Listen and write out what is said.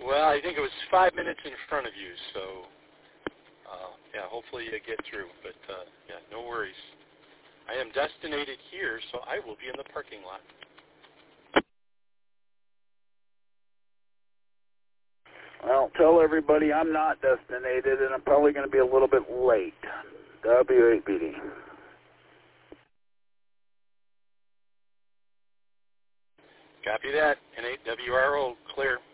Well, I think it was 5 minutes in front of you, so yeah, hopefully you get through. But yeah, no worries. I am destinated here, so I will be in the parking lot. Well, tell everybody I'm not destinated, and I'm probably going to be a little bit late. W8BD. Copy that. N8WRO, clear.